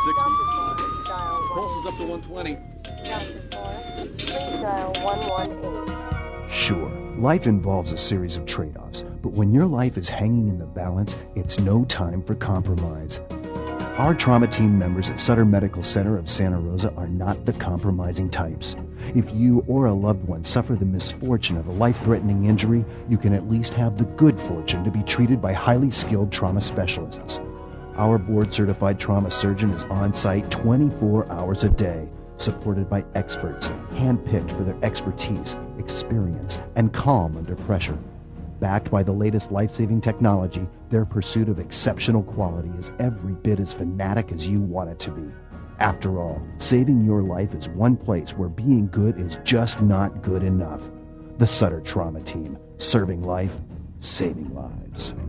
Pulse is up to 120. Please dial 118. Sure, life involves a series of trade-offs, but when your life is hanging in the balance, it's no time for compromise. Our trauma team members at Sutter Medical Center of Santa Rosa are not the compromising types. If you or a loved one suffer the misfortune of a life-threatening injury, you can at least have the good fortune to be treated by highly skilled trauma specialists. Our board-certified trauma surgeon is on-site 24 hours a day, supported by experts, handpicked for their expertise, experience, and calm under pressure. Backed by the latest life-saving technology, their pursuit of exceptional quality is every bit as fanatic as you want it to be. After all, saving your life is one place where being good is just not good enough. The Sutter Trauma Team, serving life, saving lives.